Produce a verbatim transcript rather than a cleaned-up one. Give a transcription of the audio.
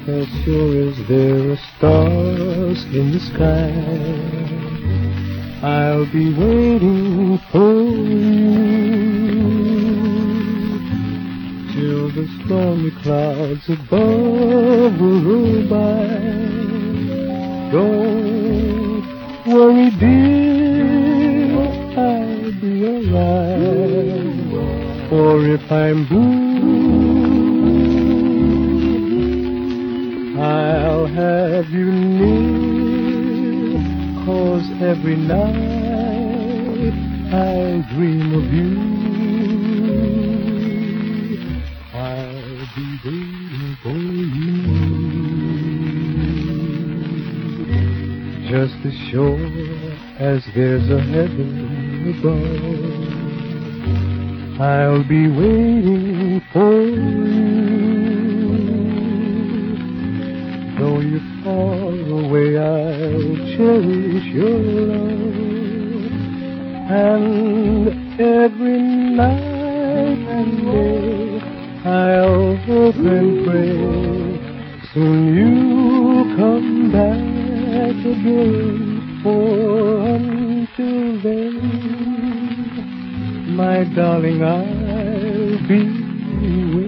as sure as there are stars in the sky, I'll be waiting for you till the stormy clouds above will roll by. Don't worry, dear, I'll be alright. For if I'm blue, I'll have you near, 'cause every night I dream of you. I'll be waiting for you, just as sure as there's a heaven above. I'll be waiting for you. Though you're far away, I'll cherish your love. And every night and day, I'll hope and pray soon you'll come back again. For until then, my darling, I'll be waiting.